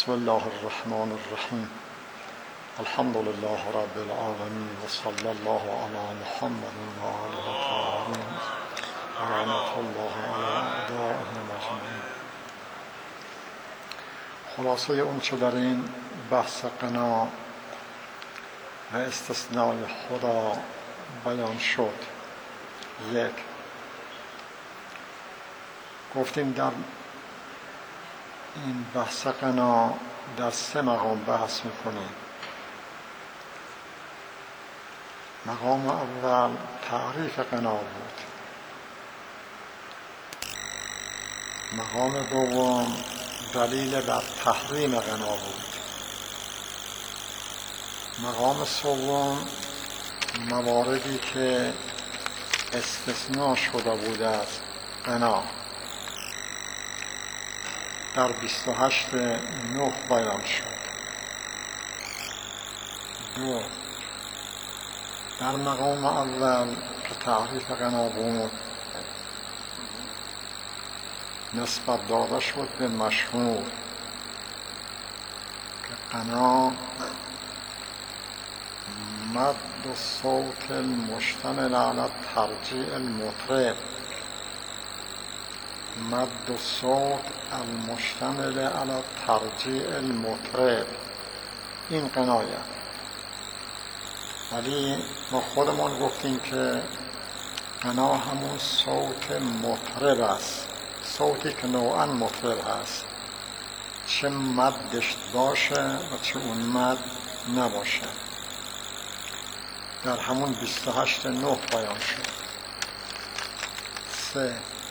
بسم الله الرحمن الرحیم. الحمد لله رب العالمین و صلی الله علی محمد و آله الطاهرین و لعنة الله علی اعدائهم اجمعین. خلاصه اون چه در این بحث غنا و استثنای خدا بیان شد، یک، گفتیم در این بحث غنا در 3 مقام بحث میکنیم. مقام اول تعریف غنا بود، مقام دوم دلیل بر تحریم غنا بود، مقام سوم مواردی که استثناء شده بود از غنا در 28/9 بیان شد. 2، در مقام اول که تعریف غنا بود نسبت داده شد به مشهور که غنا مد الصوت المشتمل على ترجیع المطرب، مد الصوت المشتمل على ترجیع المطرب، این غنایه. ولی ما خودمون گفتیم که غنا همون صوت مطرب است، صوتی که نوعا مطرب است، چه مدش باشه و چه اون مد نباشه. در همون 28/9 بیان شد. 3،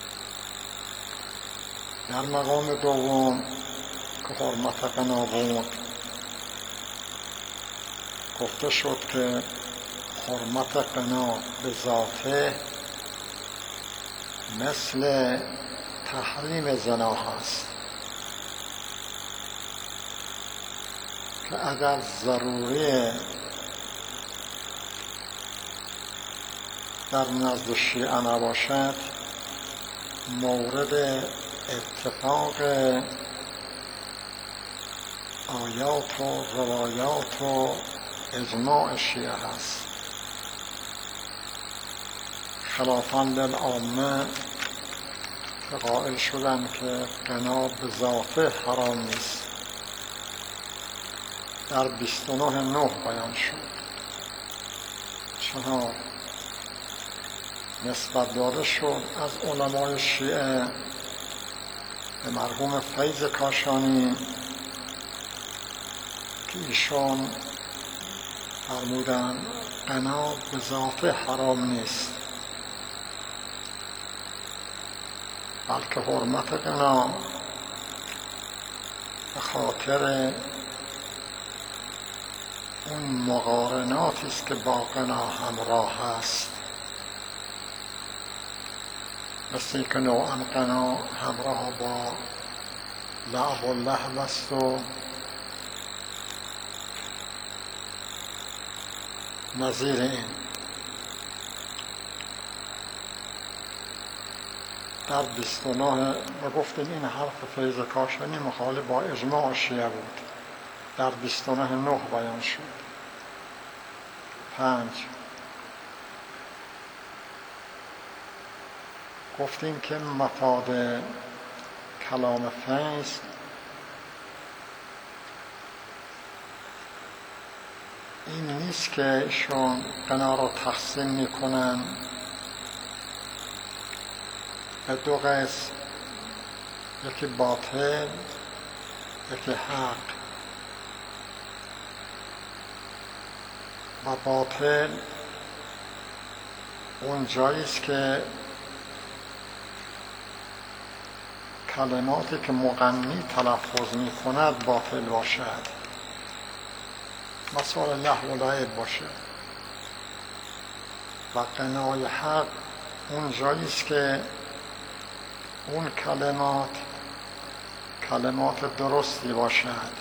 در مقام دوم که حرمت غنا بود گفته شد که حرمت غنا به ذاته مثل تحریم زنا هست، که اگر ضروری در نزد شیعه نباشد مورد اتفاق آیات و روایات و اجماع شیعه هست، خلافاً للعامه که قائل شدن که غنا به ذاته حرام نیست. در 29/9 بیان شد. 4، نسبت داده شد از علمای شیعه به مرحوم فیض کاشانی که ایشان فرمودند غنا به ذات حرام نیست، بلکه حرمت غنا به خاطر اون مقارناتی است که با غنا همراه است، مثل که نوعا غنا همراه با لعب و لهو است و نظیر این. در 29 و گفتیم این حرف فیض کاشانی مخالف با اجماع شیعه بود. در 29/9 بیان شد. 5، گفتیم که مفاد کلام فیض این نیست که ایشون غنا را تقسیم میکنن به 2 قسم، یکی باطل یکی حق. و باطل اون جایی است که کلماتی که مغنی تلفظ می کند باطل باشد، مثلا لهو و لعب باشه. و غنای حق اون جایی است که اون کلمات درستی باشد،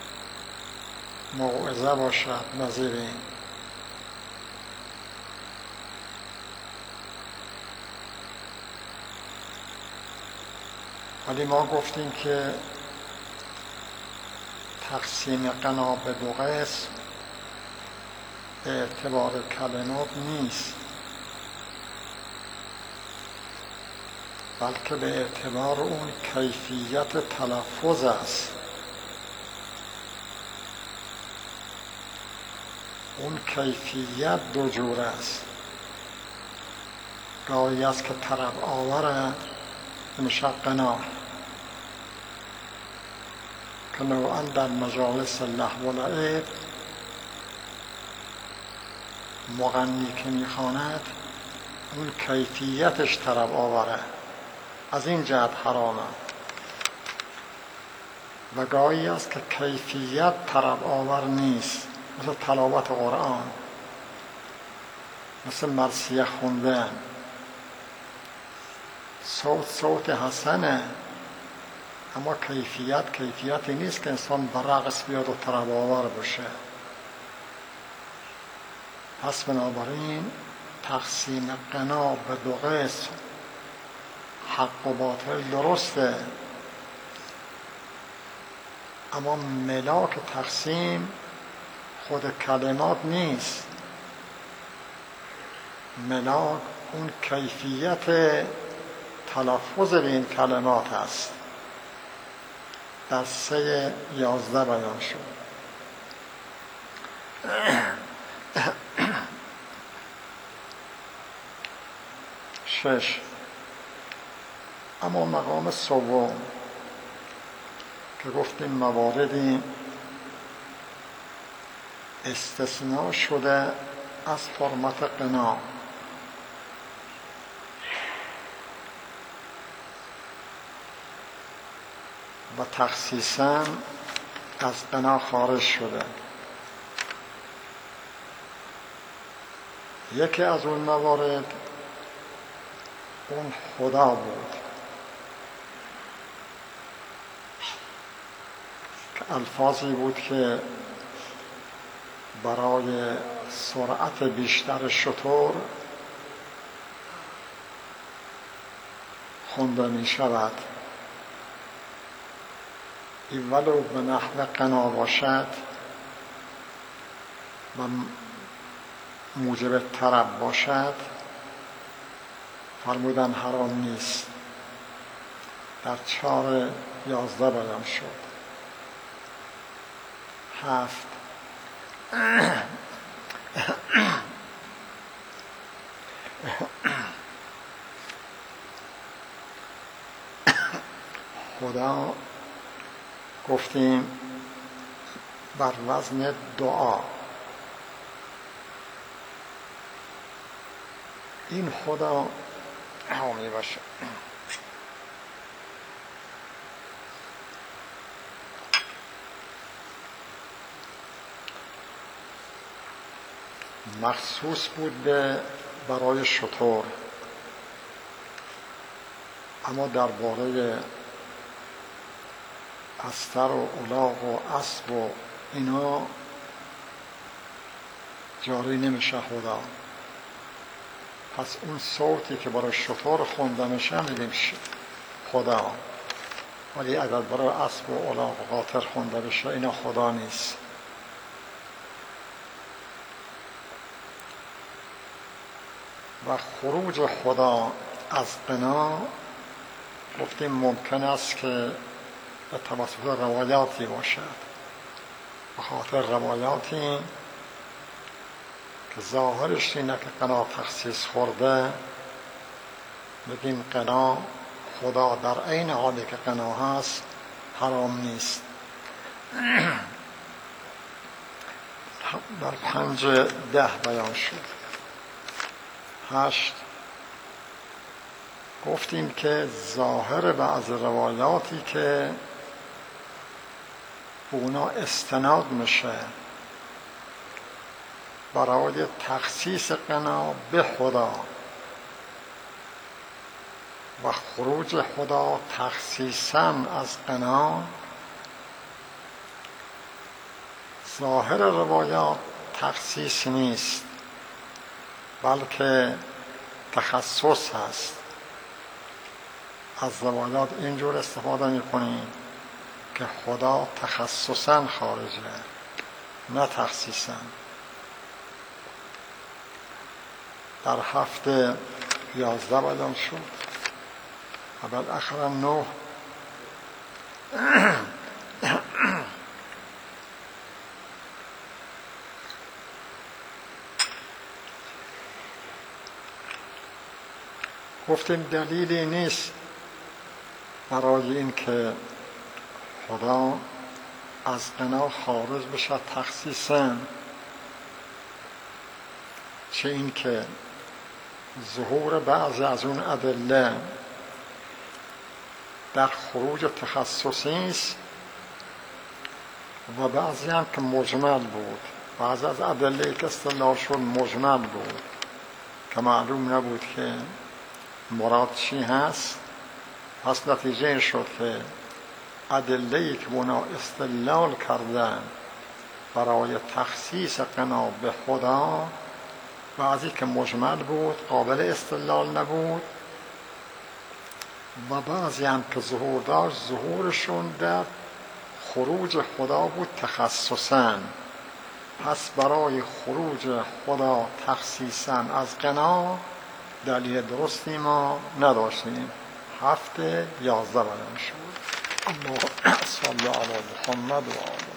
موعظه باشد، نظیر این. ولی ما گفتیم که تقسیم غنا به دو قسم به اعتبار کلمات نیست، بلکه به اعتبار اون کیفیت تلفظ است. اون کیفیت دو جور است. گاهی است که طرب آورد میشه غنا، که نوعا در مجالس لهو و لعب مغنی که میخواند اون کیفیتش طرب آوره، از این جهت حرامه. و گاهی است که کیفیت طرب آور نیست، مثل تلاوت قرآن، مثل مرثیه خوندن. صوت حسنه، اما کیفیتی نیست که انسان برقص بیاد و طرب آور بشه. پس بنابراین تقسیم غنا به دو قسم حق و باطل درسته، اما ملاک تقسیم خود کلمات نیست. ملاک اون کیفیت تلفظ به این کلمات است. در 3:11 بیان شد. شش، اما مقام سوم که گفتیم مواردی استثناء شده از حرمت غنا و تخصیصاً از غنا خارج شده. یکی از اون موارد اون خدا بود که الفاظی بود که برای سرعت بیشتر شتر خونده می شود. این ولو به نحو غنا باشد و موجب طرب باشد فرمودن حرام نیست. در 4:11 بیان شد. 7، خدا گفتیم بر وزن دعا. این خدا حامی باشه. مخصوص بود برای شتر، اما درباره استر و الاغ و اسب و اینا جاری نمیشه خدا. پس اون صوتی که برای شتر خونده میشه میگیم خدا، ولی اگر برای اسب و الاغ و قاطر خونده بشه اینا خدا نیست. و خروج خدا از غنا گفتیم ممکن است که به توسط روایاتی باشد، به خاطر روایاتی که ظاهرش اینه که غنا تخصیص خورده، بگیم غنا خدا در عین حالی که غنا هست حرام نیست. در 5:10 بیان شد. 8، گفتیم که ظاهر بعض روایاتی که اونا استناد میشه برای تخصیص غنا به خدا و خروج خدا تخصیصاً از غنا، ظاهر روایات تخصیص نیست بلکه تخصص هست. از روایات اینجور استفاده میکنیم که خدا تخصصاً خارجه، نه تخصیصاً. در هفته 11 بدم شد و بعد اخرا 9 گفتیم دلیلی نیست برای این که خدا از غنا خارج بشه تخصیصاً، چه این که ظهور بعضی از اون ادله در خروج تخصصی است و بعضی هم که مجمل بود. بعضی از ادله که استدلال شد مجمل بود که معلوم نبود که مراد چی هست. پس نتیجه این شد که ادله‌ای که اونا استدلال کردن برای تخصیص غنا به خدا، بعضی که مجمل بود قابل استدلال نبود و بعضی هم که ظهور داشت ظهورشون در خروج خدا بود تخصصاً. پس برای خروج خدا تخصیصاً از غنا دلیل درستی ما نداشتیم. هفته 11 بدم شد. اللهم صل علی محمد و آله.